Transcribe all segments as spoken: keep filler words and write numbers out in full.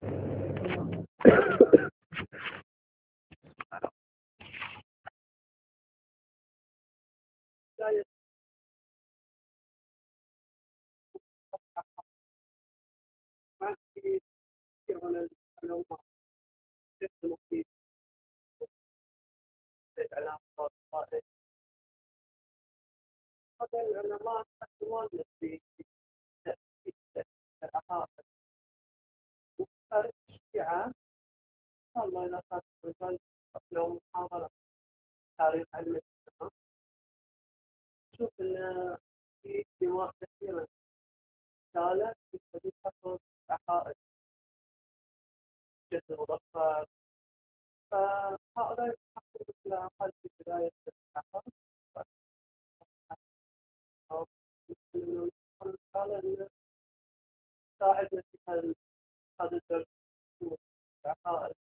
الله إذا كانت مثال لو محاضرة تاريخ علم السلام شوف إن في دماء كثيرة رسالة في تخصص عقائد جسد مضخات فهؤلاء يحققون مثل أقل في بداية العقائد أو الرسالة اللي تساعدنا في هذا الدرس العقائد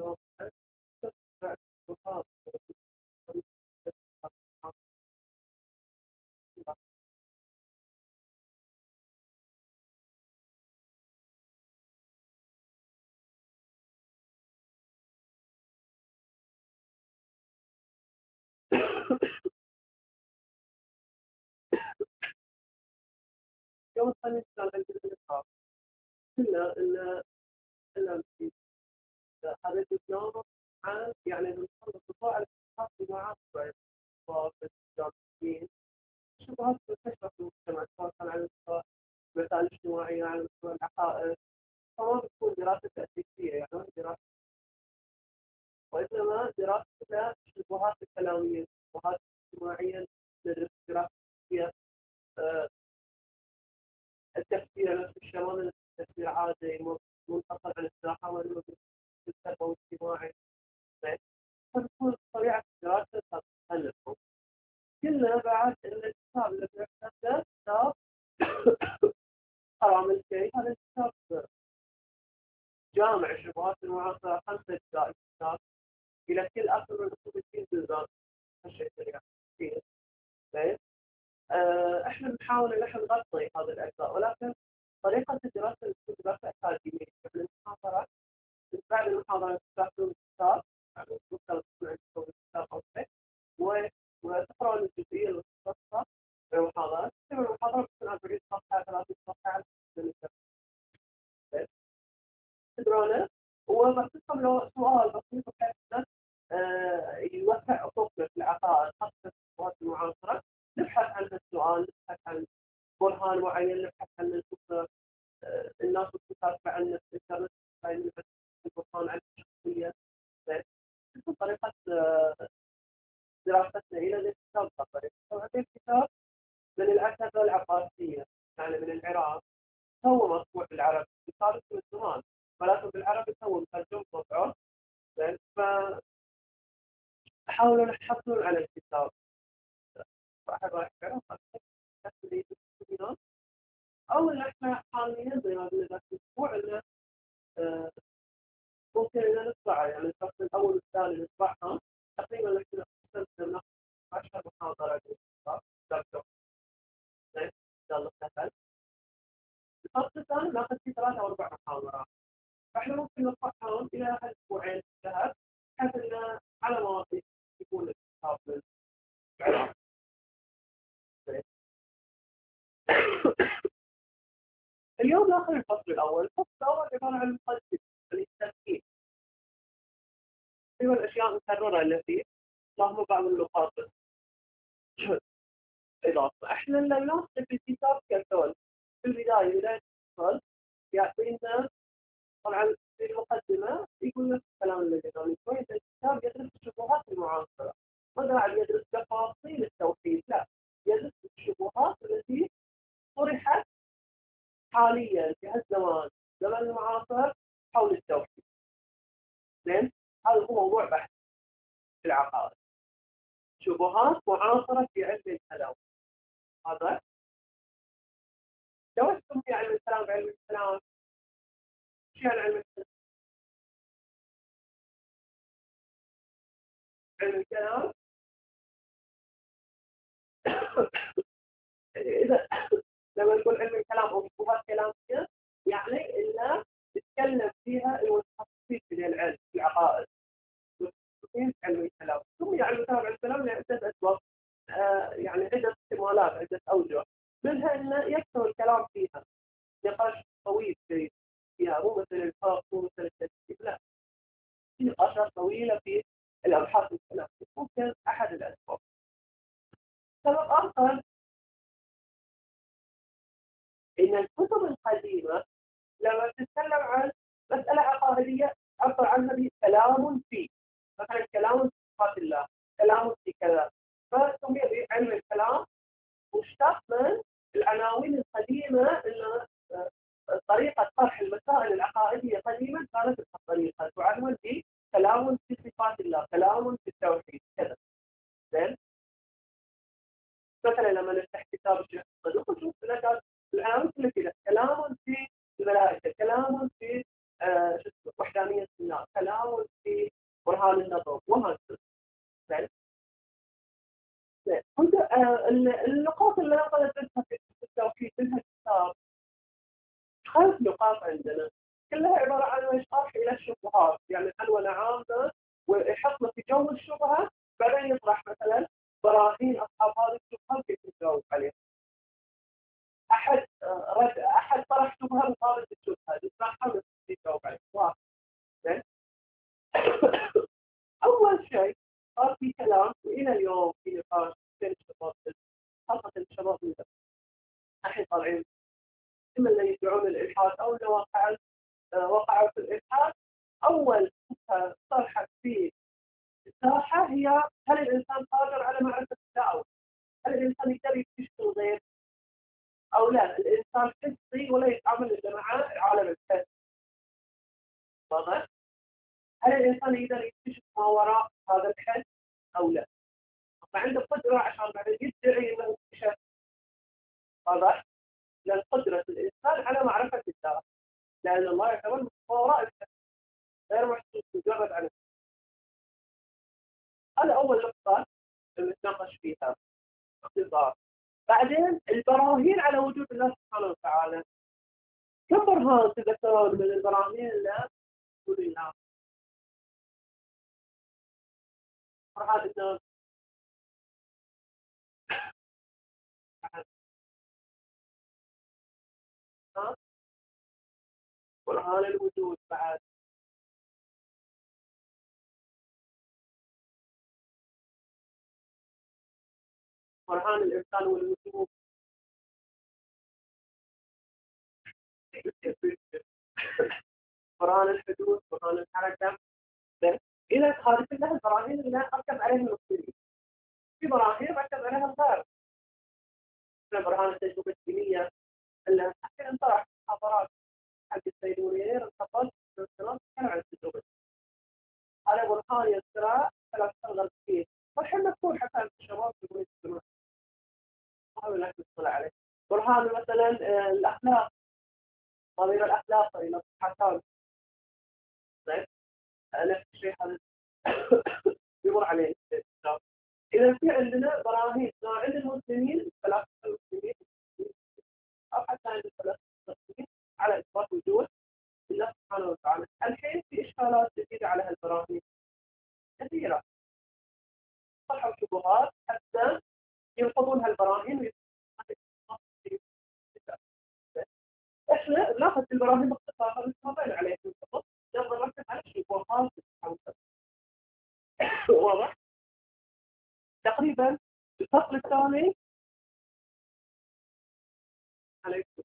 يوم الخميس كان عندنا لقاء إلا إلا إلا هذا اليوم عن يعني بنخلص الضوء على الشبهات المعاصرة والجامعيين الشبهات المنتشرة في المجتمع سواء كان على مستوى المسائل الاجتماعية على مستوى العقائد فما بتكون دراسة تأسيسية يعني ما هي دراسة وإنما دراسة الشبهات الكلامية الشبهات الاجتماعية ندرس دراسة فيها آه التفسير نفس الشمال التفسير عادي منفصل عن الساحة والمدرسة التربوي الاجتماعي فتكون طبيعة الدراسة تختلف كلنا بعد إن الكتاب اللي بنحتاجه كتاب حرام الشيء هذا الكتاب جامع الشبهات المعاصرة خمسة أجزاء الكتاب إلى كل أصل من أصول الدين بالذات هالشيء سريع كثير طيب آه، إحنا بنحاول إن إحنا نغطي هذه الأجزاء ولكن طريقة الدراسة تكون دراسة أكاديمية قبل المحاضرة بعد المحاضرة تستخدم الكتاب يعني مفترض تكون عندكم الكتاب أو شيء وتقرأ الجزئية المختصة في المحاضرة تكتب المحاضرة بتكون أربعين صفحة ثلاثين صفحة على حسب الكتاب تدرونه وبحثكم لو سؤال بسيط بحيث آه يوسع أفقنا في العقائد خاصة في الشبهات المعاصرة نبحث عن السؤال نبحث عن برهان معين نبحث عن الفكرة آه الناس تتابع عن الإنترنت نبحث البرهان عن الشخصية تكون طريقة آه دراستنا إلى الكتاب طريقة وهذا الكتاب من الأساتذة العباسية يعني من العراق هو مطبوع بالعربي كتاب من زمان ولكن بالعربي هو مترجم طبعه فحاولوا يحصلون على الكتاب واحد راح يعرف أو إن إحنا حاليا زي ما قلنا ذاك الأسبوع إنه آه ممكن إن نطبع يعني الفصل الأول والثاني نطبعهم تقريبا إحنا ناخذ عشر محاضرات الكتاب درجة إن شاء الله سهل الفصل الثاني ناخذ فيه ثلاثة أو أربع محاضرات فإحنا ممكن نطبعهم إلى أسبوعين شهر بحيث إنه على مواقيت يكون الكتاب للعراق اليوم ناخذ الفصل الأول الفصل الأول عبارة عن مقدمة التركيب هو الأشياء المكررة اللي فيه اللهم بعض اللغات إضافة إحنا اللي ناخذ في الكتاب كالكل في البداية بداية الفصل يعطينا طبعا في المقدمة يقول نفس الكلام اللي قلنا شوية الكتاب يدرس الشبهات المعاصرة ما داعي يدرس تفاصيل التوحيد لا يدرس الشبهات التي طرحت حاليا في هالزمان زمن المعاصر حول التوحيد زين هذا هو موضوع بحث في العقائد شبهات معاصرة في علم الكلام هذا لو اسم في علم الكلام بعلم الكلام شو يعني علم الكلام؟ علم الكلام إذا لما نقول علم الكلام أو شبهات كلامية يعني إنه تتكلم في فيها المتخصصين في العلم في العقائد، المتخصصين في علم الكلام. سمي علم الكلام علم الكلام لعدة أسباب، آه يعني عدة احتمالات، عدة أوجه، منها أنه يكثر الكلام فيها، نقاش طويل في فيها، مو مثل الفرق، مو مثل الترتيب، لا، في نقاشات طويلة في الأبحاث الكلام، ممكن أحد الأسباب. سبب آخر إن الكتب القديمة لما تتكلم عن مسألة عقائدية عبر عنها بكلام فيه، مثلا كلام في صفات الله، كلام في كذا، فسمي علم الكلام مشتق من العناوين القديمة اللي طريقة طرح المسائل العقائدية قديما كانت بهالطريقة، تعنون بكلام في صفات الله، كلام في التوحيد كذا. زين؟ مثلا لما نفتح كتاب الشيخ الصدوق نشوف لك العناوين كلها كذا، كلام في الملائكة، كلام في آه وحدانية الله، كلام في برهان النظر، وهكذا. زين؟ زين. آه النقاط اللي انا قلتها في التوحيد منها كتاب خمس نقاط عندنا كلها عبارة عن شرح إلى الشبهات، يعني عنوان عامة ويحطنا في جو الشبهة، بعدين يطرح مثلا براهين أصحاب هذه الشبهة كيف نجاوب عليها. أحد رد أحد طرح شبهة مقابل الشبهة يطرحها وكيف نجاوب عليها. واحد. زين. أول شيء صار في كلام، وإلى اليوم في نقاش بين الشباب، خاصة الشباب اللي الحين طالعين، إما اللي يدعون الإلحاد أو اللي واقعا وقعوا في الإلحاد. أول طرحت في الساحة هي هل الإنسان قادر على معرفة الدعوة؟ هل الإنسان يقدر يكتشف الغيب أو لا؟ الإنسان حسي ولا يتعامل إلا مع عالم الحس. واضح؟ هل الإنسان يقدر يكتشف ما وراء هذا الحس أو لا؟ فعنده قدرة عشان بعدين يدعي أنه اكتشف. واضح؟ لأن قدرة الإنسان على معرفة الدعوة، لأن الله يعتبر ما وراء الحس غير محسوس مجرد عنه. هذا أول نقطة نتناقش فيها باختصار. بعدين البراهين على وجود الله سبحانه وتعالى. كم برهان تذكرون من البراهين اللي وجود الله؟ برهان الناس، برهان الوجود، بعد برهان الإنسان والوجود، برهان الحدوث، برهان الحركة. إذا هذه كلها البراهين اللي أركب عليها المسلمين. في براهين ركب عليها الغرب، مثل برهان التجربة الدينية اللي حتى انطرح في محاضرات حق السيدونيين انتقلت في السلام كانوا عن التجربة. هذا برهان يسرى ثلاث غرب فيه، والحين مذكور حتى عند الشباب في بنية السماء. هذا لا نطلع عليه. برهان مثلا الأخلاق، ضمير الأخلاق إلى حسان. طيب نفس الشيء هذا يمر عليه الكتاب. إذا في عندنا براهين سواء عند المسلمين فلاسفة المسلمين أو حتى عند الفلاسفة المسلمين على إثبات وجود الله سبحانه وتعالى. الحين في إشكالات جديدة على هالبراهين كثيرة، صحوا شبهات حتى ينقضون هالبراهين. احنا ناخذ البراهين باختصار نستطيع عليه فقط، نقدر نركز على الشبهات. واضح؟ تقريبا الفصل الثاني عليكم.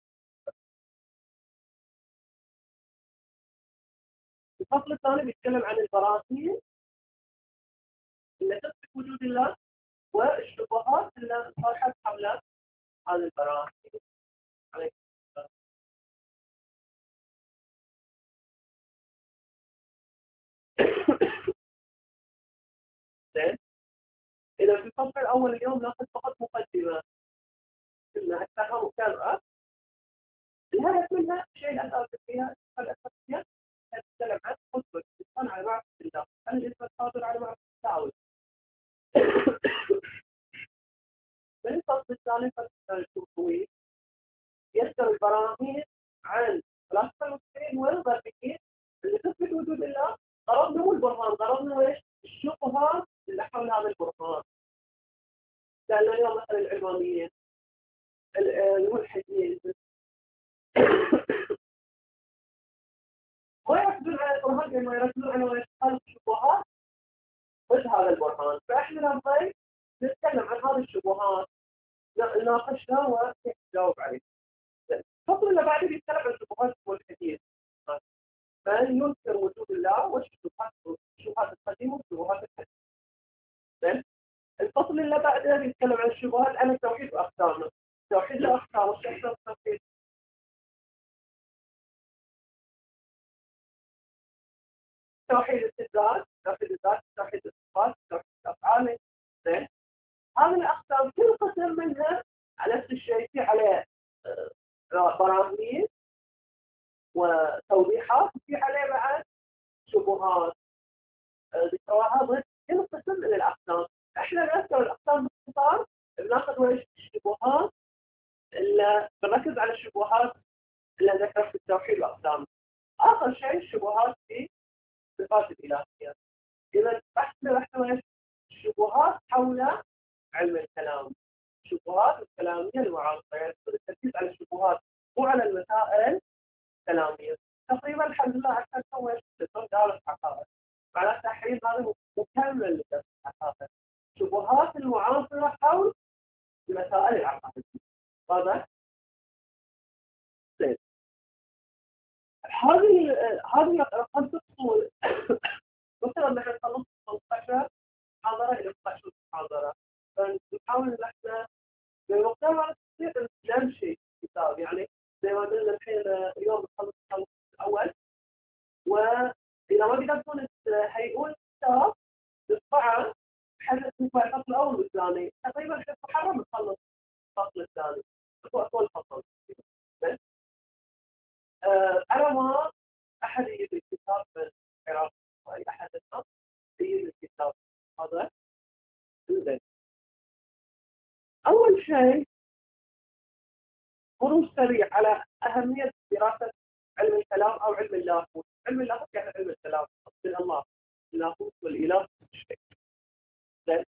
الفصل الثاني بيتكلم عن البراهين اللي تثبت وجود الله والشبهات اللي طرحت حول هذه البراهين. عليكم. زين. إذا في الفصل الأول اليوم ناخذ فقط مقدمة إنها التهم مكررة، الهدف منها شيء الأساسي فيها الأساسية تتكلم عن قدرة الإنسان على معرفة الله، هل الإنسان قادر على معرفة التعاون. من الفصل الثالث فصل طويل يذكر البراهين عن فلاسفة المسلمين والغربيين البرهان لما يركزون على خلق الشبهات ضد هذا البرهان. فاحنا نبغي نتكلم عن هذه الشبهات نناقشها ونجاوب عليها. الفصل اللي بعده بيتكلم عن الشبهات الملحدين، من ينكر وجود الله والشبهات الشبهات القديمه والشبهات الحديثه. الفصل اللي بعده بيتكلم عن الشبهات عن التوحيد واقسامه. التوحيد له اقسام، وش اقسام التوحيد؟ توحيد الذات، توحيد الذات، توحيد الصفات، توحيد الافعال. زين، هذه الاقسام كل قسم منها على نفس الشيء في عليه براهين وتوضيحات، وفي عليه بعد شبهات ذكرها ضد كل قسم من الاقسام. احنا نذكر الاقسام باختصار، بناخذ وش الشبهات اللي بنركز على الشبهات اللي ذكرها في التوحيد واقسامه. اخر شيء الشبهات في صفات الالهيه. اذا بحثنا احنا الشبهات حول علم الكلام، الشبهات الكلاميه المعاصره، يعني التركيز على الشبهات مو على المسائل الكلاميه. تقريبا الحمد لله عشان نسوي دارس حقائق، معناته التحليل هذا مكمل لدرس الحقائق. شبهات المعاصره حول المسائل العقائديه. واضح؟ طيب هذه هذه خمس فصول. مثلا نحن خلصنا خمسة عشر محاضره الى ستة عشر محاضره، فنحاول ان احنا بمقدار ما نمشي كتاب. يعني زي ما قلنا الحين اليوم نخلص الخمس الاول، واذا ما قدرتوا تهيئون كتاب نطبعه بحيث نطبع الفصل الاول والثاني، تقريبا في محرم نخلص الفصل الثاني هو اطول فصل. بس آه على ما احد يجيب الكتاب من العراق واي احد الناس يجيب الكتاب هذا. اول شيء مرور سريع على اهميه دراسه علم الكلام او علم اللاهوت. علم اللاهوت يعني علم الكلام من الله، اللاهوت والاله الشيء. زين،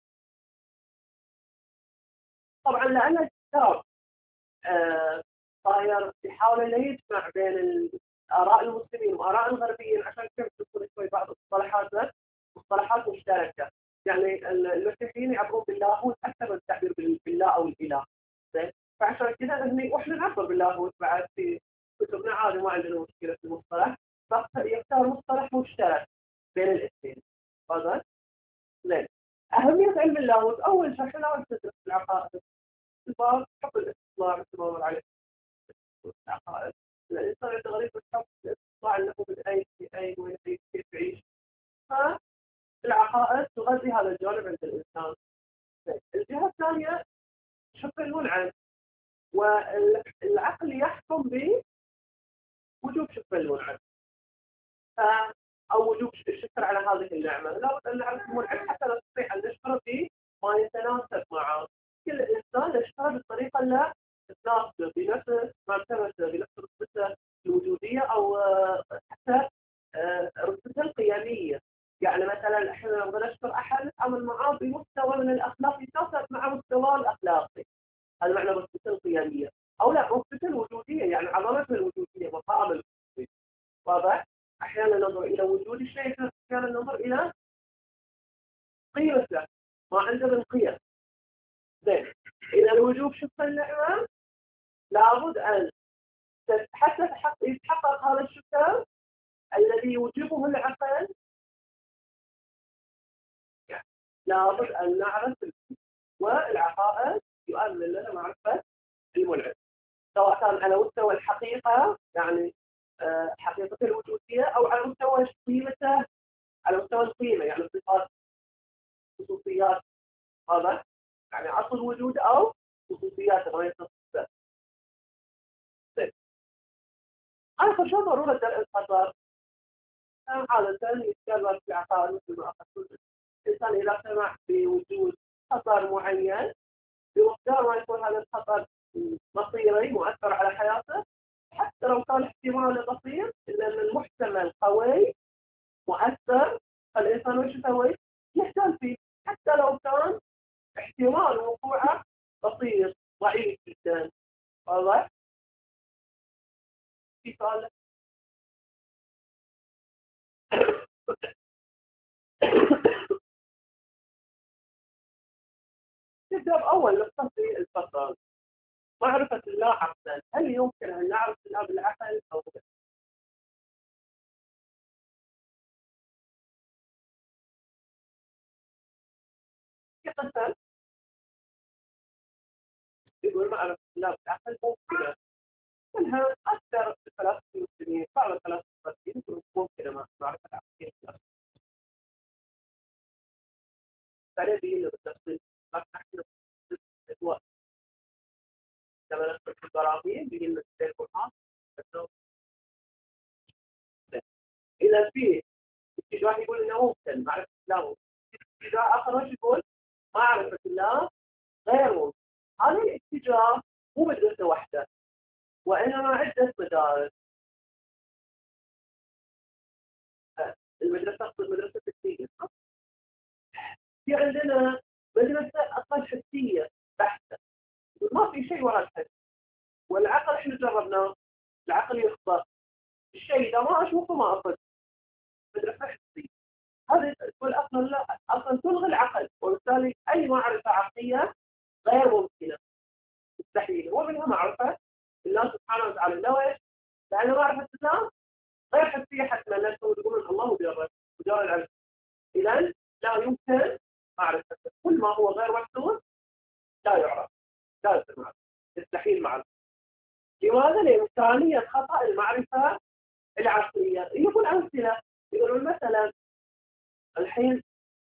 طبعا لان الكتاب آه صاير يحاول ان يجمع بين اراء المسلمين واراء الغربيين عشان كيف تكون شوي بعض المصطلحات مصطلحات مشتركه. يعني المسيحيين يعبرون باللاهوت اكثر من التعبير بالله او الاله. زين، فعشان كذا هني واحنا نعبر باللاهوت بعد في كتبنا عادي، ما عندنا مشكله في المصطلح، بس يختار مصطلح مشترك بين الاثنين. هذا زين. اهميه علم اللاهوت اول شيء احنا لازم ندرس العقائد. البعض حب الاستطلاع مثل ما مر عليه العقائد. الانسان يتغرب بالحب الاستطلاع انه من اين في اين وين كيف يعيش. فالعقائد تغذي هذا الجانب عند الانسان. الجهه الثانيه شق المنعم، والعقل يحكم بوجوب شق المنعم او وجوب الشكر على هذه النعمه. لابد ان نعرف المنعم حتى نستطيع ان نشكر بما يتناسب معه. كل انسان يشكر بالطريقه اللي تناسبه بنفس مرتبته بنفس رتبته الوجوديه او حتى رتبته القيميه. يعني مثلا احنا نبغى نشكر احد نتعامل معاه بمستوى من الاخلاق يتناسب مع مستواه الاخلاقي، هذا معنى رتبته القيميه، او لا رتبته الوجوديه يعني عظمته الوجوديه مقام الوجوديه. واضح؟ احيانا ننظر الى وجود الشيء، احيانا ننظر الى قيمته ما عنده من قيم. زين، اذا الوجوب شق النعمه لابد ان حتى يتحقق هذا الشكر الذي يوجبه العقل، يعني لابد ان نعرف والعقائد يؤمن لنا معرفه المنعم، سواء كان على مستوى الحقيقه يعني حقيقه الوجوديه، او على مستوى قيمته على مستوى القيمه يعني صفات خصوصيات. هذا يعني اصل الوجود او خصوصيات غير تصفيات. اخر شيء ضروره درء الخطر. عاده يتكرر في عقائد مثل ما اخذت الانسان اذا سمع بوجود خطر معين بمقدار ما يكون هذا الخطر مصيري مؤثر على حياته، حتى لو كان احتماله بسيط الا ان المحتمل قوي مؤثر، فالانسان وش يسوي؟ يهتم فيه حتى لو كان احتمال وقوعه بسيط ضعيف جدا. واضح؟ في سؤال؟ الكتاب أول نقطة في الفصل معرفة الله عقلا، هل يمكن أن نعرف الله بالعقل أو لا؟ في قسم يقول معرفة الله بالعقل ممكنة، منها أكثر الفلاسفة المسلمين، بعض الفلاسفة المسلمين يقولون ممكنة معرفة العقل بالعقل. فنبي بالتفصيل ما نحن الوقت لما ندخل في البراهين بيجي لنا القرآن. إذا في اتجاه يقول إنه ممكن معرفة الله، اتجاه آخر يقول معرفة الله غير ممكن. هذا الاتجاه مو مدرسة واحدة وإنما عدة مدارس. المدرسة أقصد مدرسة فكرية. في عندنا مدرسة أقل حسية بحتة، ما في شيء وراء الحس، والعقل إحنا جربناه، العقل يخطأ الشيء إذا ما أشوفه ما أصدق. مدرسة حسية هذه تقول أصلا لا، أصلا تلغي العقل، وبالتالي أي معرفة عقلية غير ممكنة مستحيل. ومنها معرفة الله سبحانه وتعالى. ليش؟ لأن معرفة الله غير حسية حتما، لا تقولون الله مجرد مجرد العلم، إذا لا يمكن معرفة كل ما هو غير محدود، لا يعرف، لا يصير معرفة، يستحيل معرفة. لماذا؟ لإمكانية خطأ المعرفة العقلية. يقول أمثلة، يقولون مثلا الحين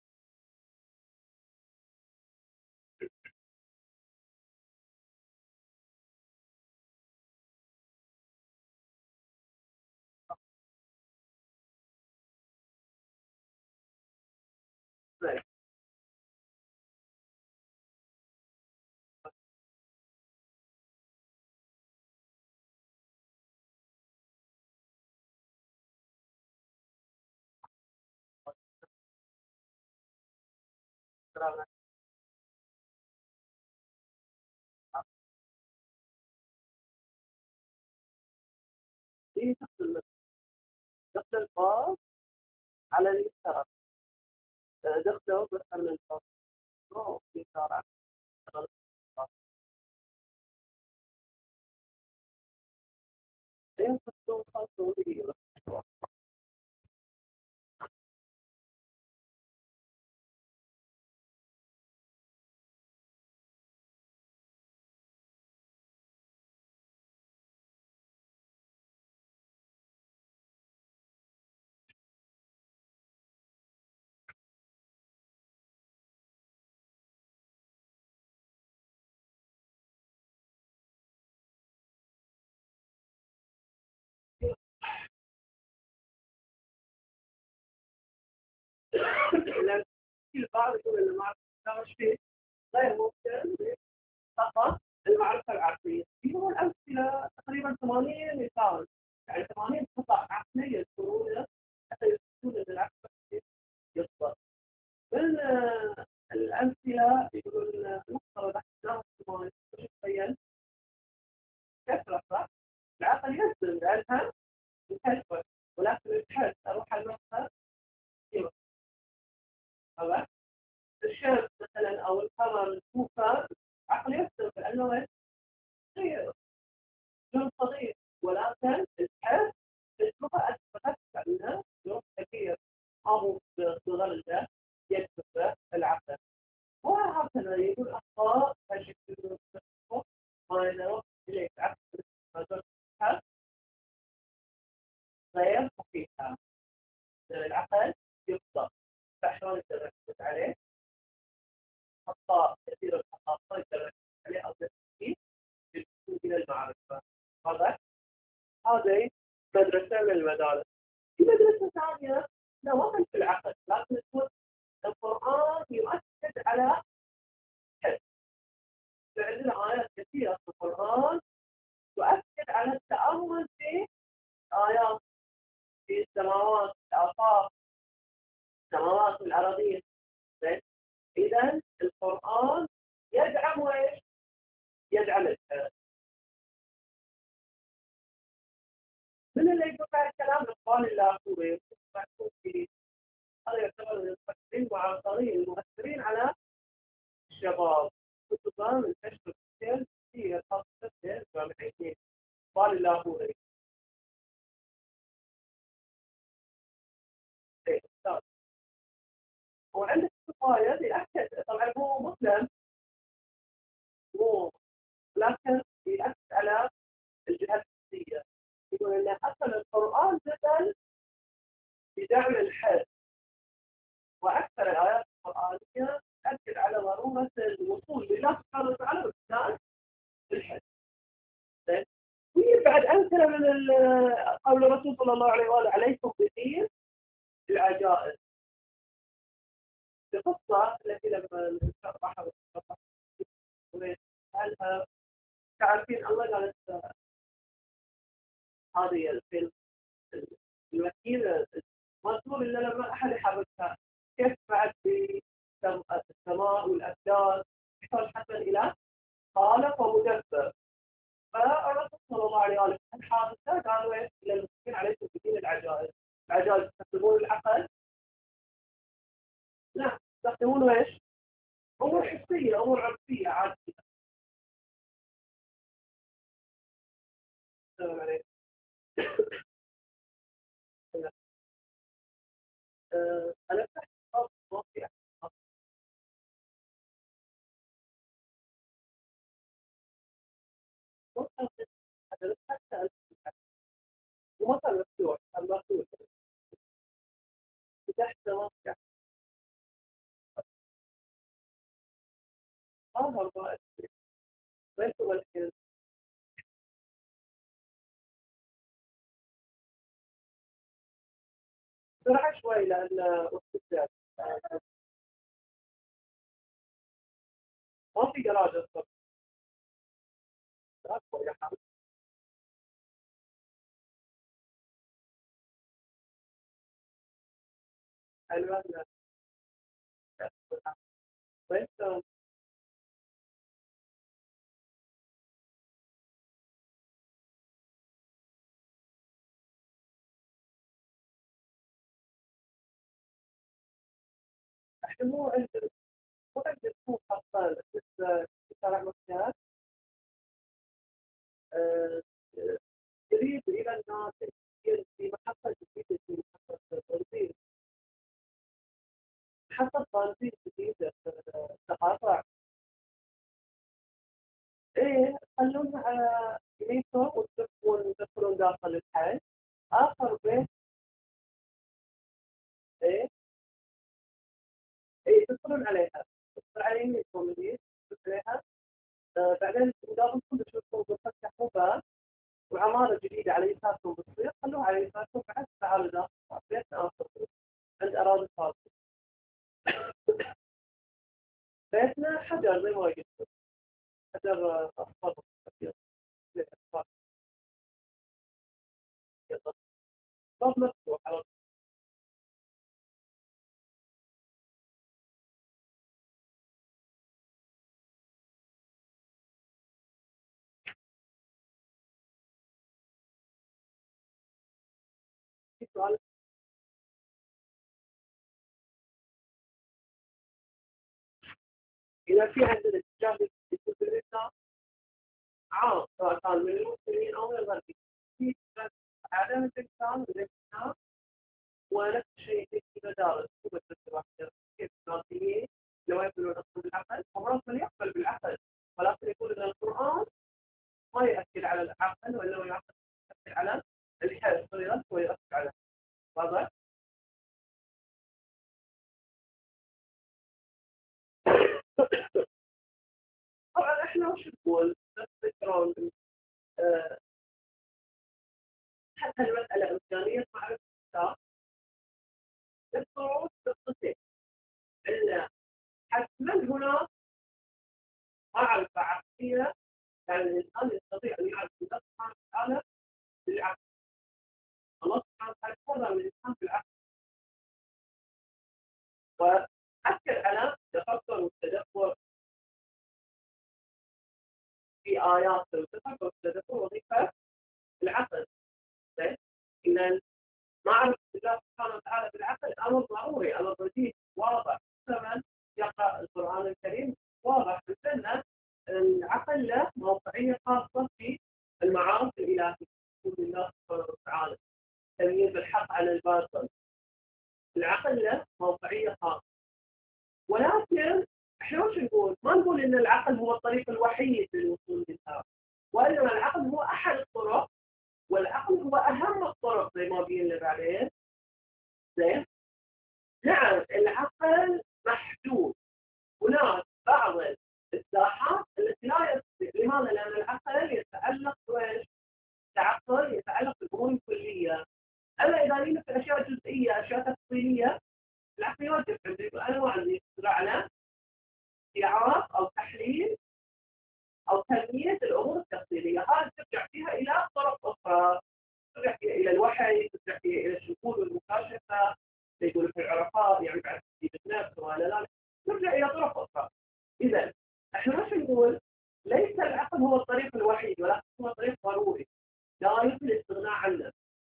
زي في دخل دخل الباص على اليسار، دخله بس على الباص أوه، في شارع غلط. إيه خطوة خطوة ودقيقة. لأن في البعض يقول إن المعرفة شيء غير ممكن فقط المعرفة العقلية. في هو الأمثلة تقريبا ثمانين مثال، يعني ثمانين قطع عقلية يذكرونها حتى يثبتون أن العقل يصدق. من الأمثلة يقولون نفترض أحداث ثمانية، وش تخيل؟ كثرة صح؟ العقل يصدق لأنها مكثرة، ولكن الحس أروح على المصدر يبقى خلاص. الشمس مثلا أو القمر الكوكب عقل يصدق لأنه غير لون صغير، ولكن الحس اللغة أثبتت أنها لون كبير أو بغلة يكتب العقل. وهكذا يقول أخطاء تشكل ما يدرس إليك عقل غير صحيحة. العقل يخطأ، فشلون تركز عليه؟ أخطاء كثير، الأخطاء تركز عليه أو تركيز بالوصول إلى المعرفة. هذا هذه مدرسة من المدارس. في مدرسة ثانية لا وصل في العقل، لكن تكون القرآن يؤكد على حس. عندنا آيات كثيرة في القرآن تؤكد على التأمل في آيات في السماوات، الآفاق، السماوات الأراضين. إذا القرآن يدعم وإيش؟ يدعم الحس. من اللي يقول هذا الكلام؟ الإخوان اللاهوتيين محكوم به. هذا يعتبر من المفكرين وعبقريين المؤثرين على الشباب، وايد يأكد، طبعا هو مسلم مو، لكن يأكد على الجهة الحسية، يقول إن أصل القرآن نزل بدعم الحد، وأكثر الآيات القرآنية تأكد على ضرورة الوصول لله سبحانه وتعالى بإمكان الحد. بعد أمثلة من قول الرسول صلى الله عليه وآله عليكم بدين العجائز. القصة التي لما بحر قالها، تعرفين الله قالت هذه الفيلم الوكيل ما تقول إلا لما أحد يحركها، كيف بعد بالسماء والأبدان يحتاج حتى إلى خالق ومدبر. فالرسول صلى الله عليه وآله في الحادثة قالوا إلى المسلمين عليكم بدين العجائز. العجائز يستخدمون العقل؟ لا، يستخدمون ايش؟ امور حسيه، امور عرفيه عاديه. السلام عليكم. انا فتحت خط واقع ومثلا مفتوح المفتوح فتحت واقع ظهر ضائع ليس والحين بسرعه شوي لان وقت الزاد ما في جراج الصبح. يا حبيبي الوان ليس احنا مو عند مو عند السوق حصل بس في شارع مكياج قريب الى الناس في محطه جديده، في محطه بنزين، محطه بنزين جديده في التقاطع. ايه خلونا على يمينكم وتدخلون تدخلون داخل الحي. اخر بيت ايه ايه تدخلون عليها، تدخل على يمينكم يمين تدخل عليها. آه بعدين قدامكم تشوفون بفتح باب وعمارة جديدة على يساركم بتصير، خلوها على يساركم بعد تعالوا داخل بيتنا آخر بيت عند أراضي فاضية. بيتنا حجر زي ما قلت، حجر أصفر كثير للأطفال. يلا باب مفتوح على في سؤال. إذا في عندنا اتجاه يكون بالإسلام عام، سواء كان من المسلمين أو من الغربيين، في عدم الإسلام والإسلام، ونفس الشيء في مدارس كتب الدراسة كيف الناصريين لو يقبلون الأصل بالعقل، هم أصلا يقبل بالعقل، ولكن يقول أن القرآن ما يؤكد على العقل وإنما يؤكد على الحس والرأس ويؤكد على واضح؟ طبعا احنا وش نقول؟ تذكرون آه، حتى المسألة إمكانية معرفة الكتاب الصعود بالصفة، إن حتما هناك معرفة عقلية، يعني الإنسان يستطيع أن يعرف الله سبحانه وتعالى بالعقل. الله سبحانه وتعالى كرم الإنسان بالعقل، وأكد على التفكر والتدبر في آيات التفكر والتدبر وظيفة العقل. إن معرفة الله سبحانه وتعالى بالعقل أمر ضروري، أمر بديهي واضح. كمان يقرأ القرآن الكريم واضح بأن العقل له موقعية خاصة في المعارف الإلهية بإذن الله سبحانه وتعالى، تمييز الحق عن الباطل. العقل له موقعية خاصة، ولكن احنا وش نقول؟ ما نقول ان العقل هو الطريق الوحيد للوصول للهوى، وانما العقل هو احد الطرق، والعقل هو اهم الطرق زي ما بينا بعدين. زين؟ نعم العقل محدود، هناك بعض الساحات التي لا يستطيع. لماذا؟ لان العقل يتعلق بايش؟ العقل يتعلق بالامور الكليه، اما اذا لينا في اشياء جزئيه، اشياء تفصيليه، العقل يوجد عندي انا ما عندي قدره على استيعاب او تحليل او تمييز الامور التفصيليه. هذه ترجع فيها الى طرق اخرى، ترجع فيها الى الوحي، ترجع فيها الى الشهود والمكاشفه، يقولوا في العرفاء يعني بعد تثبيت النفس ولا لا، ترجع الى طرق اخرى. اذا احنا مش نقول ليس العقل هو الطريق الوحيد، ولكن هو طريق ضروري لا يمكن الاستغناء عنه،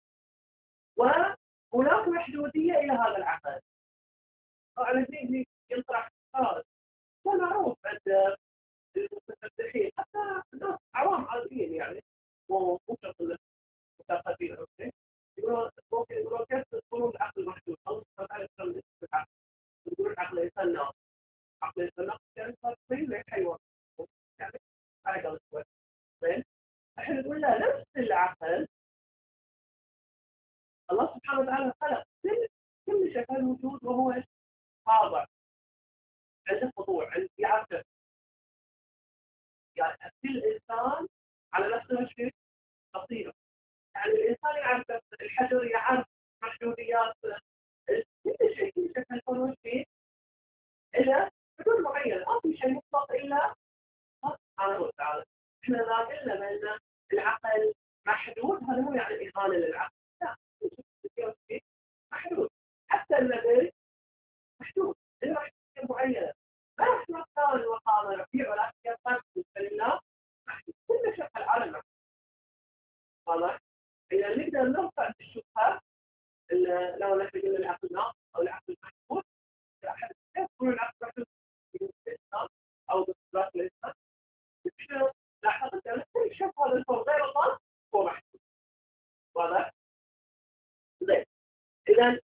وهناك محدوديه الى هذا العقل. طبعا هنا ينطرح سؤال معروف عند المتفتحين، حتى الناس عوام عاديين يعني مو مو شرط المثقفين، اوكي، يقولون ممكن يقولون كيف تقولون العقل محدود؟ الله سبحانه وتعالى يقول العقل، يقول العقل الانسان ناقص، عقل الانسان ناقص يعني صار زي حيوان يعني على قول شوي. زين؟ احنا نقول لا، نفس العقل الله سبحانه وتعالى خلق كل كل شيء موجود وهو ايش؟ خاضع، عنده خضوع، عنده يعرف يعني كل انسان على نفسه شيء بصيره، يعني الانسان يعرف الحجر، يعرف محدوديات كل شيء، كل شيء في الكون فيه الا حدود معينه، ما في شيء مطلق الا الله سبحانه وتعالى. احنا لا قلنا بان العقل محدود، هذا مو يعني اهانه للعقل، لا، كل شيء محدود، حتى النبي محدود، له محدوديه معينه، ما يحتاج كان وقال رفيع ولا يحتاج لله محدود، كل شيء في العالم محدود. واضح؟ إذا نقدر نرفع الشبهات لو نحن قلنا العقل ناقص أو العقل محدود، أحد يقول العقل محدود في الإنسان أو بصفات الإنسان، بشكل لاحظت أن كل شيء هذا الفرق غير الله هو محدود. واضح؟ زين. إذا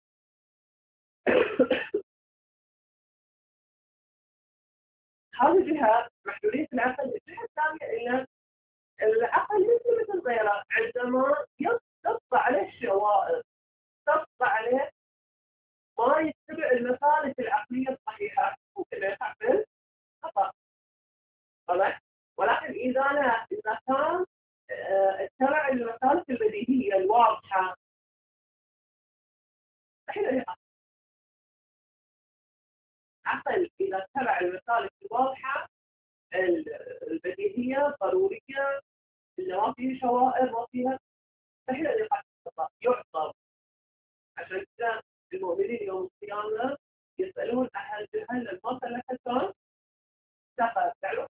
هذه جهة محدودية العقل. الجهة الثانية أن العقل مثل مثل غيره، عندما تطلع عليه الشوائب، تطلع عليه ما يتبع المسالك العقلية الصحيحة، ممكن يقع في الخطأ. واضح؟ ولكن إذا لا إذا كان اتبع المسالك البديهية الواضحة، مستحيل يقع. عقل إذا اتبع المسالك الواضحة البديهية ضرورية، اللي ما فيه شوائب ما فيها، مستحيل يقع في الخطأ، يعصر. عشان كذا المؤمنين يوم القيامة يسألون أهل جهنم ما سلككم سقر؟ تعرف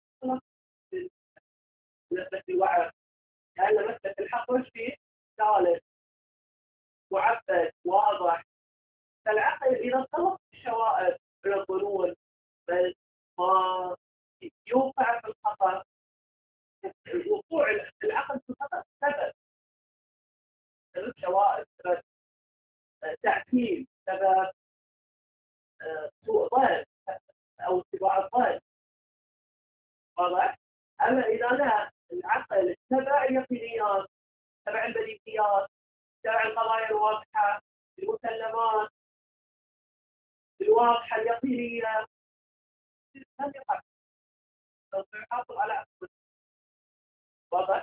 نسبة الوعي، لأن مسألة الحق وش فيه؟ ثالث معبد واضح. فالعقل إذا طلب الشوائب من الظنون بل ما يوقع في الخطأ، وقوع العقل في الخطأ سبب سبب شوائب، سبب تعتيم، سبب سوء ظن أو اتباع الظن. واضح؟ أما إذا لا العقل اتبع اليقينيات، اتبع البديهيات، اتبع القضايا الواضحة، المسلمات الواضحة اليقينية، لن يقع يحافظ على عقله. واضح؟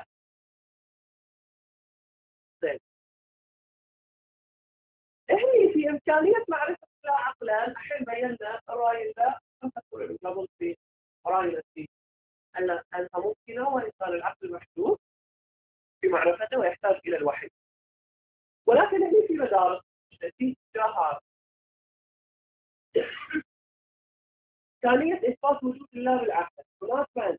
زين. هي في إمكانية معرفة عقلا. الحين بينا الرأي ذا قبل في رأينا فيه أن أنها ممكنة، وإن كان العقل محدود في معرفته ويحتاج إلى الوحي، ولكن هي في مدارس في اتجاهات. إمكانية إثبات وجود الله بالعقل. هناك من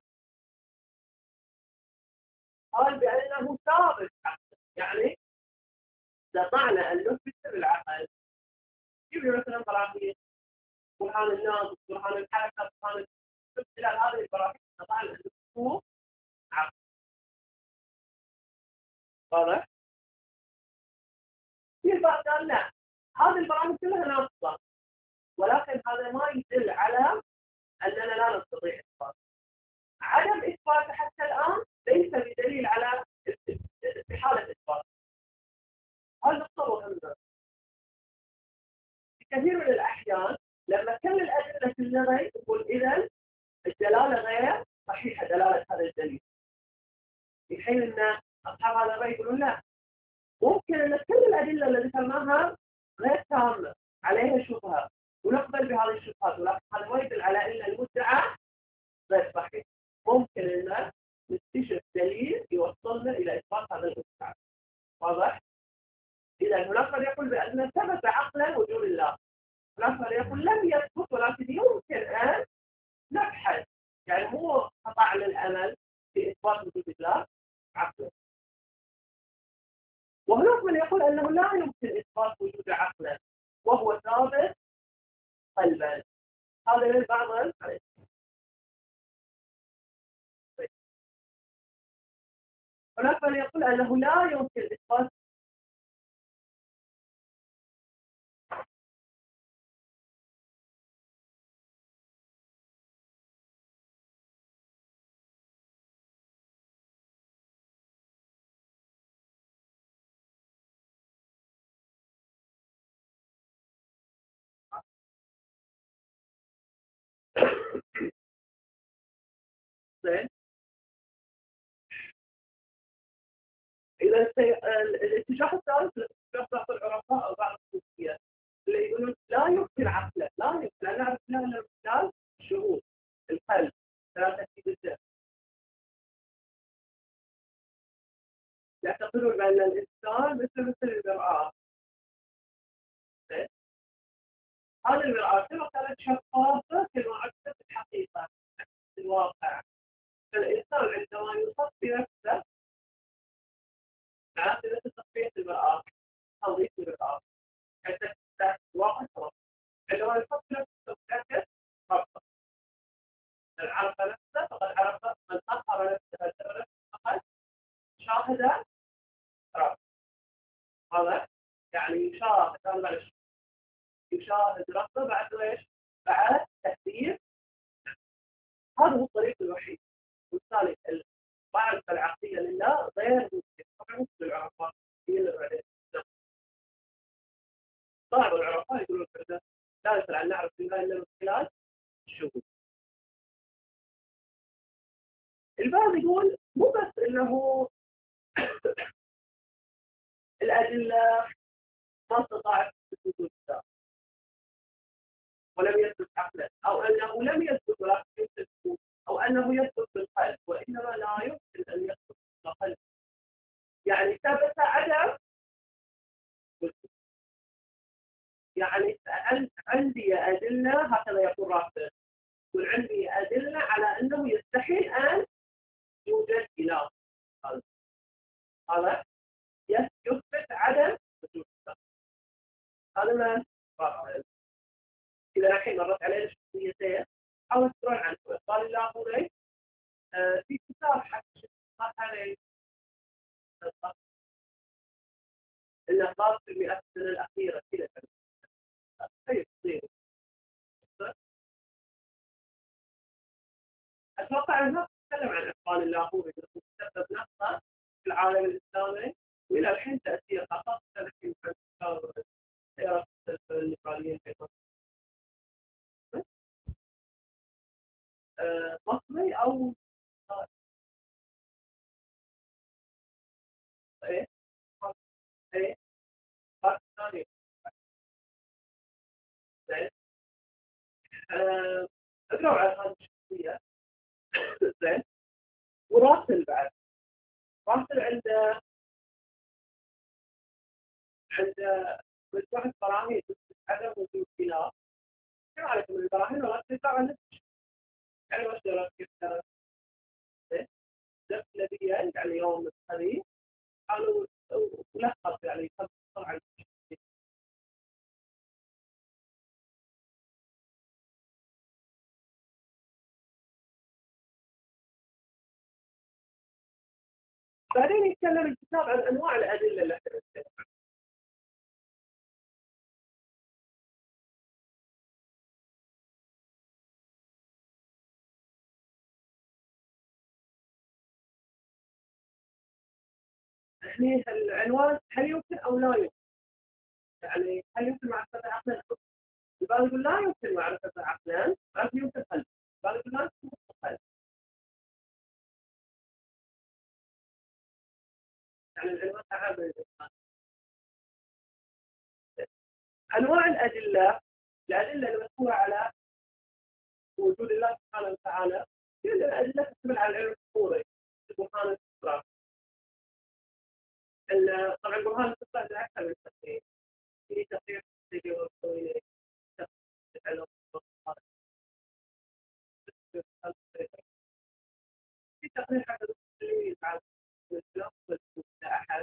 قال بأنه ثابت عقل، يعني استطعنا أن نثبت بالعقل. يجب مثلا براهين برهان الناس، برهان الحركة، برهان خلال هذه البراهين استطعنا أن نثبت عقل. واضح؟ في بعض قال لا، هذه البراهين كلها ناقصة، ولكن هذا ما يدل كثير من الأحيان لما كل الأدلة في اللغة يقول إذا الدلالة غير صحيحة دلالة هذا الدليل، في حين أن أصحاب هذا الرأي يقولون لا، ممكن أن كل الأدلة اللي ذكرناها غير تامة عليها شبهة ونقبل بهذه الشبهات، ولكن هذا ما يدل على أن المدعى غير صحيح. ممكن أن نكتشف دليل يوصلنا إلى إثبات هذا المدعى. واضح؟ إذا هناك من يقول بأن ثبت عقلا وجود الله، هناك من يقول لم يثبت ولكن يمكن أن نبحث، يعني مو قطع للأمل في إثبات وجود الله عقلا. وهناك من يقول أنه لا يمكن إثبات وجود عقلا وهو ثابت قلبا. هذا للبعض. هناك من يقول أنه لا يمكن إثبات زين. إذا الاتجاه الثالث الاتجاه بعض العرفاء أو بعض الصوفية اللي يقولون لا يمكن عقلا، لا يمكن أن نعرف لا إلا من شهود القلب ثلاثة جزء. يعتقدون بأن الإنسان مثل مثل المرآة. هذه المرآة كما كانت شفافة كما عكست الحقيقة الواقع. فالإنسان عندما يصف بنفسه معناته مثل تصفية المرآة، تنظيف المرآة، حتى تحت الواقع خلاص. عندما يصف نفسه بنفسه ربطه، من عرف نفسه فقد عرف، من أظهر نفسه فقد شاهد ربه. هذا يعني يشاهد، هذا معلش يشاهد ربه بعد ايش؟ بعد تهذيب. هذا هو الطريق الوحيد. وبالتالي المعرفة العقلية لله غير ممكن. طبعا مثل العرفاء هي اللي بعدين بعض العرفاء يقولون كذا لا يمكن أن نعرف بالله إلا من خلال الشهود. البعض يقول مو بس إنه الأدلة ما استطاعت وجود الذات ولم يثبت عقلا، أو أنه لم يثبت ولكن يثبت، أو أنه يثبت بالقلب وإنما لا يمكن أن يثبت بالقلب. يعني ثبت عدم، يعني عندي أدلة هكذا يقول رافض، يقول عندي أدلة على أنه يستحيل أن يوجد إله. هذا يثبت عدم وجود الله. هذا ما رافض. إذا الحين مرت علينا الشخصيتين حاول تقرأ عنه. قال الله هوري آه في كتاب حق الشخصيات هذه إنه صار في المئة سنة الأخيرة كذا. طيب طيب أتوقع أنه تتكلم عن إقبال الله هوري إنه تسبب نقصة في العالم الإسلامي، وإلى الحين تأثير خاصة الحين في التيارات الليبراليين في مصر. آه مصري أو إيه إيه باكستاني. زين. أقرأ عن هذه الشخصية. زين. وراسل بعد راسل عنده عنده مجموعة براهين عدم وجود إله. كيف عليكم من البراهين ولا تدفع عن نفسه؟ يعني وش دراسة كيف دراسة؟ نفس الذي يعني يوم الخميس قالوا ملخص يعني طبعا. بعدين يتكلم الكتاب عن أنواع الأدلة اللي احنا نتكلم عنها. يعني العنوان هل يمكن أو لا يمكن؟ يعني هل يمكن معرفة عقل قال يقول لا يمكن معرفة عقلا لكن يمكن قلب. قال يقول لا يمكن قلب. يعني العلم تعامل الإنسان. أنواع الأدلة الأدلة المذكورة على وجود الله سبحانه وتعالى هي الأدلة تشتمل على العلم الفطوري البرهان الفطرة. طبعا البرهان الفطرة ده أكثر من تقرير. في تقرير تقرير والطويل تقرير في تقرير حتى الدليل على الإسلام لا أحد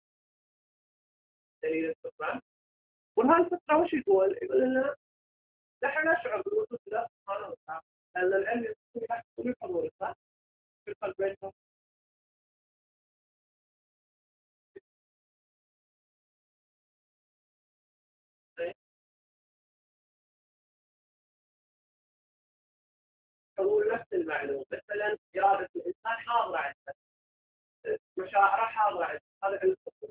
دليل الفطرة. برهان الفطرة وش يقول؟ يقول لنا نحن نشعر بوجود الله سبحانه وتعالى لأن العلم يكون يحصل حضور صح؟ في القلب حضور نفس المعلوم. مثلا إرادة الإنسان حاضرة عنده، مشاعره حاضرة عنده، هذا علم الحضور.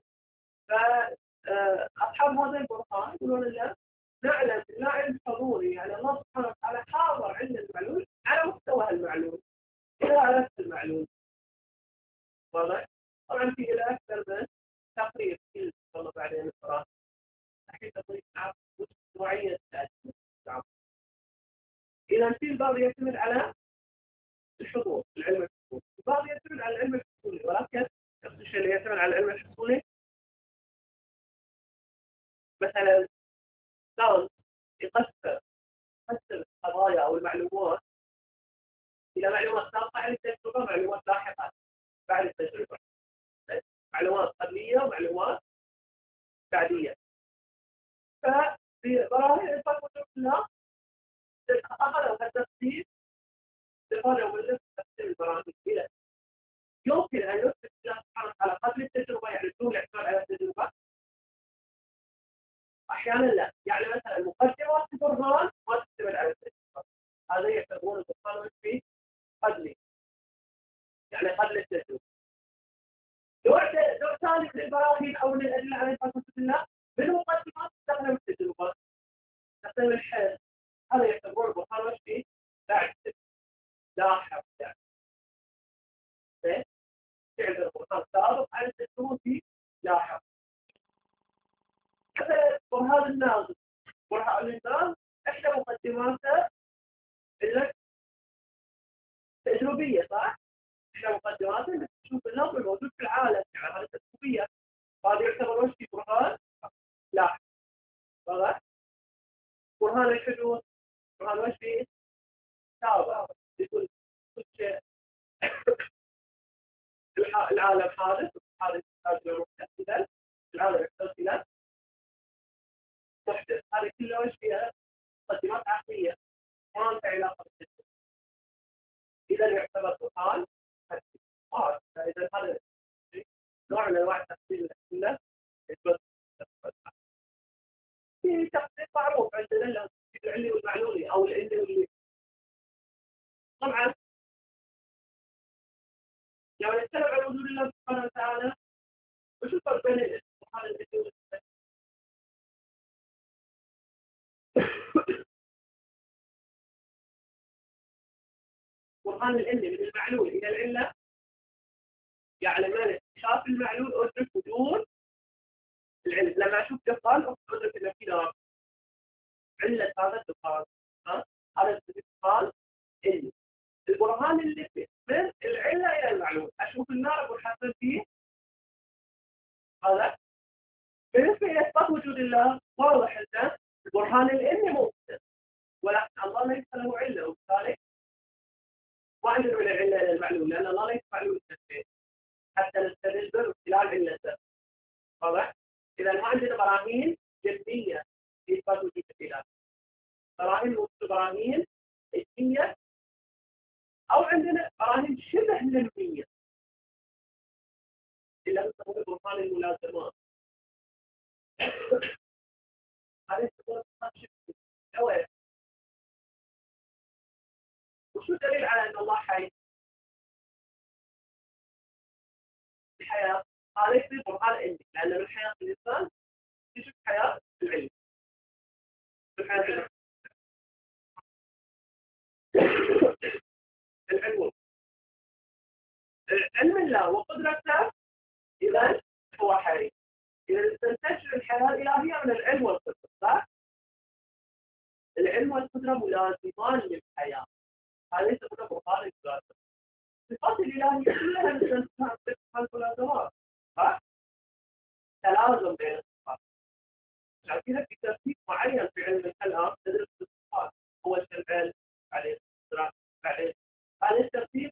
فأصحاب هذا البرهان يقولون لنا نعلم لا علم حضوري يعني الله سبحانه وتعالى حاضر عند المعلوم على مستوى المعلوم إلى نفس المعلوم. واضح؟ طبعا في إلى أكثر من تقرير في والله بعدين الصراحة أحكي تقرير معين. إذا في البعض يعتمد على الحضور العلم الحضوري، البعض يعتمد على العلم الحصولي، ولكن نفس الشيء اللي يعتمد على العلم الحصولي مثلا كانت يقسم يقسم القضايا أو المعلومات إلى معلومات سابقة عن التجربة ومعلومات لاحقة بعد التجربة، معلومات قبلية ومعلومات بعدية. ففي براهين إثبات وجود الله أخذوا التفسير استفادوا من تفسير البراهين إلى يمكن أن يثبت الله سبحانه وتعالى قبل التجربة يعني بدون الاعتماد على التجربة. أحيانا لا، يعني مثلا مقدمات البرهان ما تعتمد على التجربة، هذا يعتبرون البرهان في قبلي يعني قبل التجربة. نوع نوع ثالث للبراهين أو للأدلة على إثبات وجود الله بالمقدمات تستخدم التجربة تستخدم الحس، هذا يعتبرون البرهان في بعد لاحق يعني فعل البرهان سابق على التجربة في لاحق. مثلا برهان الناظم برهان الناظم إحدى مقدماته إنك تجربية صح؟ إحدى مقدماته إنك تشوف النظم الموجود في العالم يعني هذا تجربية، هذا يعتبر وش في برهان؟ لا واضح؟ برهان الحدوث برهان وش في؟ سابق يقول كل شيء العالم حادث حادث حادث محدث العالم يحتاج إلى محدث، هذا كله وش فيها؟ مقدمات عقلية ما لها علاقة بالتجربة. إذا يعتبر برهان آه إذا هذا نوع من أنواع تحصيل الأدلة في تحقيق معروف عندنا العلمي والمعلومي أو العلمي واللي طبعا يعني نتكلم عن وجود الله سبحانه وتعالى وش الفرق بين البرهان العلمي والمعلومي؟ برهان العلمي من المعلول إلى العلة يعني من اكتشاف المعلول أدرك وجود العلم. لما أشوف دخان أدرك إن في نار علة هذا الدخان هذا الدخان علمي. البرهان اللي فيه من العلة إلى المعلول أشوف النار أقول حصل فيه هذا بالنسبة إلى إثبات وجود الله واضح أن البرهان العلمي ممكن ولكن الله ليس له علة وبالتالي ما عندنا من العلة إلى المعلول لأن الله ليس معلول التشبيه حتى نستدل به خلال علته واضح؟ إذا ما عندنا براهين جلبية في إثبات وجود الإله، براهين براهين علمية أو عندنا براهين شبه علمية إلا نسميه برهان الملازمات. هذا يسمونه برهان شبه علمي. وشو دليل على أن الله حي؟ الحياة هذا يصير برهان علمي لأن من حياة الإنسان تشوف حياة العلم. الحياة تنتشر الحياة الإلهية من العلم والقدرة، صح؟ العلم والقدرة ملازمان للحياة، هذه يسمونها برهان الملازمة. الصفات الإلهية كلها نستنتجها عن الملازمات، صح؟ تلازم بين الصفات. عشان كذا في ترتيب معين في علم الكلام ندرس الصفات، أول شيء العلم، بعدين القدرة، بعدين هذا الترتيب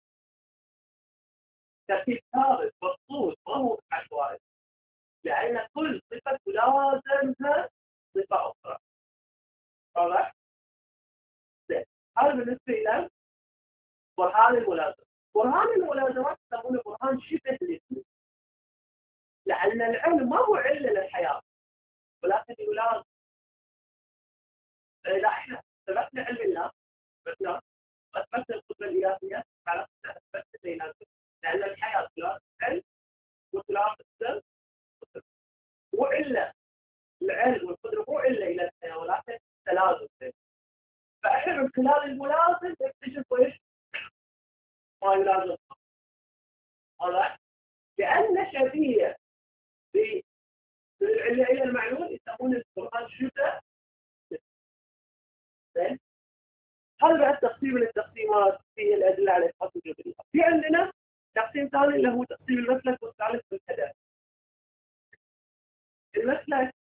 ترتيب ثابت مضبوط ما هو عشوائي، لأن كل صفة تلازمها صفة أخرى. واضح؟ هذا بالنسبة إلى برهان الملازمة. برهان الملازمات يسمونه برهان شبه نسبي، لأن العلم ما هو علة للحياة ولكن يلازم. إذا إحنا ثبتنا علم الله مثلا وأثبتنا القدرة الإلهية على أثبتنا الإلهية، لأن الحياة تلازم علم وتلازم السلم، وإلا العلم والقدرة مو إلا إلى الحياة ولكن تلازم. فإحنا من خلال الملازم نكتشف إيش؟ ما يلازم. واضح؟ لأن شبيه بالعلة إلى المعلوم يسمون القرآن شبه. هذا بعد تقسيم للتقسيمات في الأدلة على إثبات وجود الله. في عندنا تقسيم ثاني اللي هو تقسيم المسلك، والثالث بالهدف. المسلك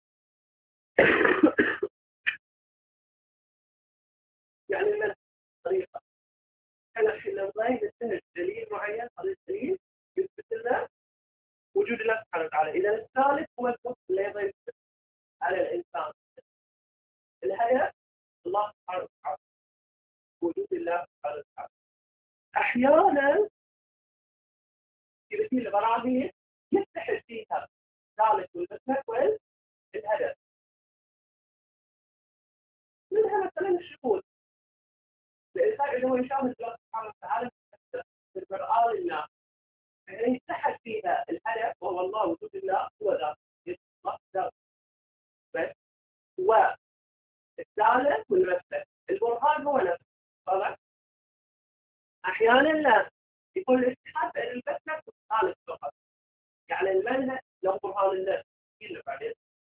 يعني من طريقة احنا الحين نبغى نستند دليل معين، هذا الدليل يثبت لنا وجود الله سبحانه وتعالى. إذا الثالث هو الفصل اللي يضيف على الإنسان الهدف الله سبحانه وتعالى، وجود الله سبحانه وتعالى. أحيانا إذا في البراهين يتحد فيها الثالث والمسلك والهدف. منها مثلا الشهود، الإنسان إذا هو يشاهد الله سبحانه وتعالى في المرآة لله، يعني يتحد فيها الهدف وهو الله، وجود الله هو ذات الله ذات. بس والثالث والمسلك البرهان هو نفسه. طبعا أحيانا لا يكون الاتحاد بين المسلك والثالث فقط، يعني المنهج له برهان النفس اللي بعدين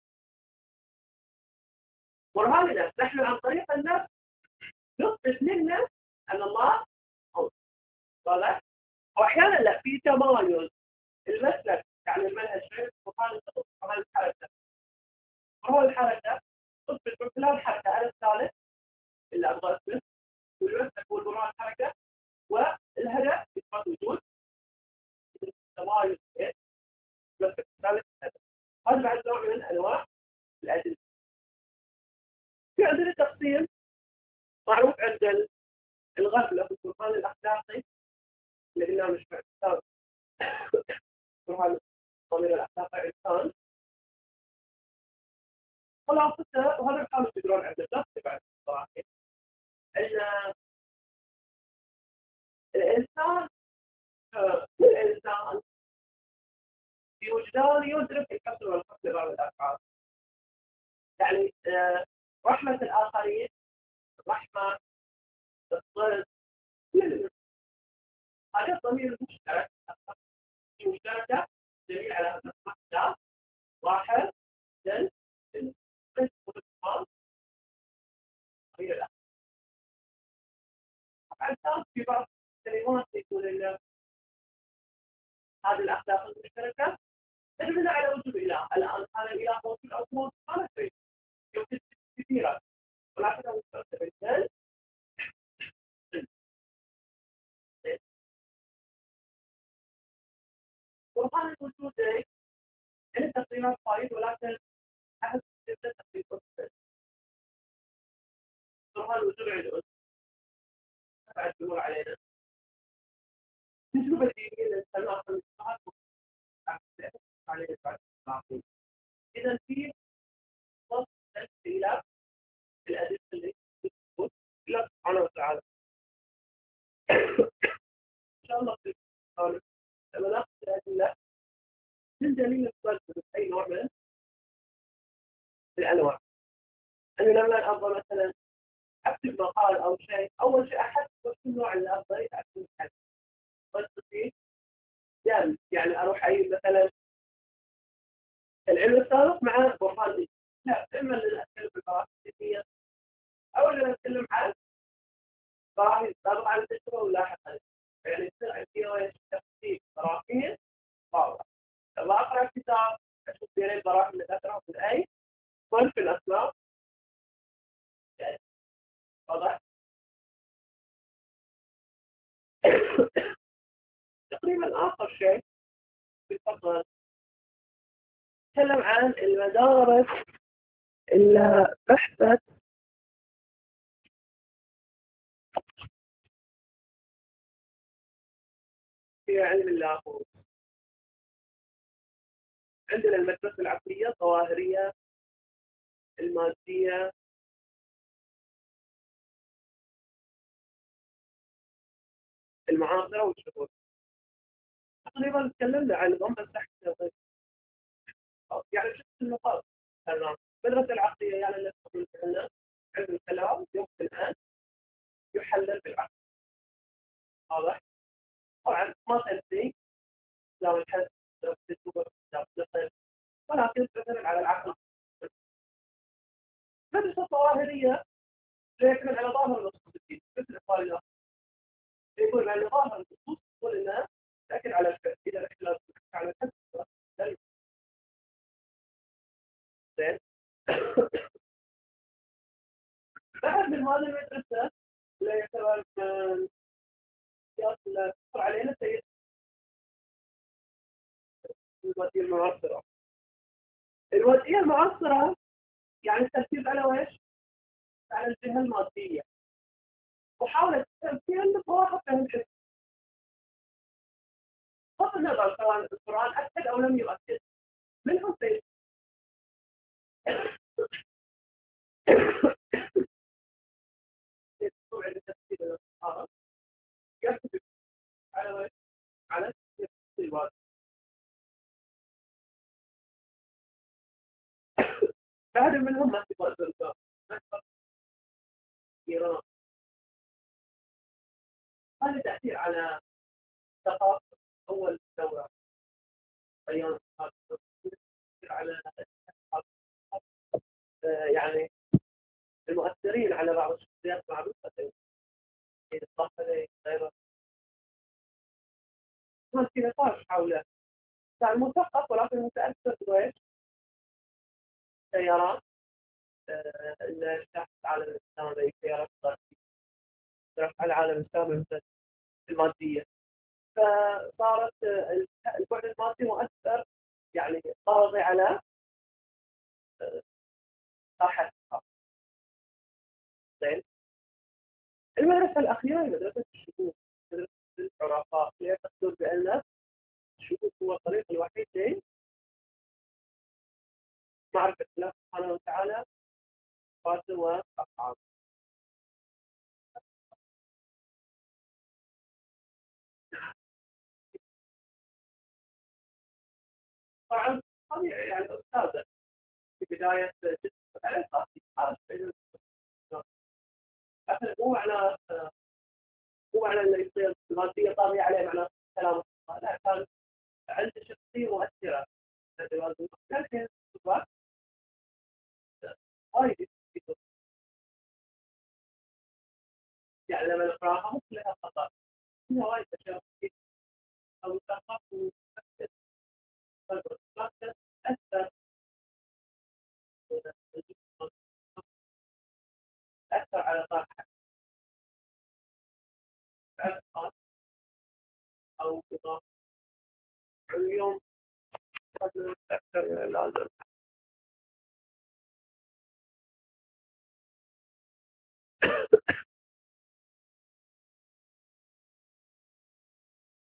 برهان النفس. نحن عن طريق النفس نثبت للنفس أن الله هو. طبعا وأحيانا لا في تمايز المسلك، يعني المنهج غير برهان النفس، برهان الحركة. برهان الحركة تثبت من خلال الحركة على الثالث اللي أبغى أثبت، والمسلك هو برهان الحركة، والهدف إثبات وجود تمايز إيه مسلك الثالث الهدف. هذا بعد نوع من أنواع الأدلة. في عندنا تقسيم معروف عند الغفلة في البرهان الأخلاقي اللي قلنا مش بعد برهان الضمير الأخلاقي إنسان. خلاصته وهذا الحال تقدرون عند النفس بعد صراحة أن الإنسان كل إنسان في وجدانه يدرك الكسر والقتل بعض الأفعال، يعني رحمة الآخرين، الرحمة، الصدق، هذا الضمير المشترك مشتركة دليل على أن الرحمة واحد جل القسم والإتمام غير الأخر. طبعا في بعض الكلمات يقول إن هذه الأخلاق المشتركة تدل على وجود إله. الآن كان الإله موجود أو موجود ما نفسه يمكن كثيرا، ولكنه مشترك بالجل. برهان الوجود يعني تقريبا فايد، ولكن أحد جدا تقريبا برهان الوجود عندهم بعد تمر علينا تجربة دينية للسماء من الصحات عليه بعد التعقيد. إذا في وصف إلى الأدلة اللي تثبت الله سبحانه وتعالى. إن شاء الله في القرآن لما نأخذ الأدلة من دليل الصدق أي نوع من الأنواع. أنا لما أبغى مثلا أكتب مقال أو شيء، أول شيء أحدد وش النوع اللي أبغى أكتب عنه. بس فيه يعني يعني أروح أي مثلا العلم السابق مع برهان دي. لا، إما أن نتكلم بالبراهين الدينية أو أن نتكلم عن براهين سابقة عن التجربة ولاحقا. يعني يصير عندي تفصيل براهين واضح. لما أقرأ الكتاب أشوف بين البراهين اللي ذكرها في الآية وفي الأسباب واضح. تقريبا آخر شيء في الفصل نتكلم عن المدارس اللي بحثت في علم اللاهوت. عندنا المدرسة العقلية، الظواهرية، المادية، المعاصرة والشهود. تقريبا تكلمنا عنهم بس تحت يعني شفت النقاط. تمام. المدرسة العقلية يعني اللي تقول لنا علم الكلام يمكن أن يحلل بالعقل. واضح؟ طبعا ما تنسي لو الحس ولكن تعتمد على العقل. المدرسة الظواهرية يعتمد على ظاهر النصوص الدين مثل قال يقول على ظاهر النصوص يقول انها تاكد على الفعل اذا الاختلاف على الحد زين. بعد من هذه المدرسه لا يعتبر من سياق اللي تمر علينا سيد الوادية المعاصرة. الوادية المعاصرة يعني التركيز على ويش؟ على الجهة المادية وحاولت تمثيل بصراحة فهم الحس. بغض النظر سواء القرآن أكد أو لم يؤكد منهم سيد يدخل على تفسير الصحابة يرتكز على على تفسير الوادي. بعد منهم ما تبغى الزرقاء إيران. هذا تأثير على ثقافة أول دورة أيام على يعني المؤثرين على بعض الشخصيات معروفة في القاهرة غيره. كان في نقاش حوله. كان مثقف ولكن متأثر بويش سيارات اللي اشتهت العالم الإسلامي سيارات غربية على العالم الإسلامي المادية. فصارت البعد المادي مؤثر يعني طاغي على صحة. زين. المدرسة الأخيرة هي مدرسة الشكوك، مدرسة العرفاء اللي تقول بأن الشكوك هو الطريق الوحيد لمعرفة الله سبحانه وتعالى صفاته وأفعاله. طبعا طبيعي يعني أستاذة في بداية جسم العلاقات لكن مو معنى مو معنى انه يصير الماديه طاغيه عليه معناه كلام. لا، كان عنده شخصيه مؤثره لكن وايد يعني لما نقراها مو كلها خطا، فيها وايد اشياء او ثقافه مؤثر اثر اثر على طاقتها او اضافه اليوم اكثر من اللازم.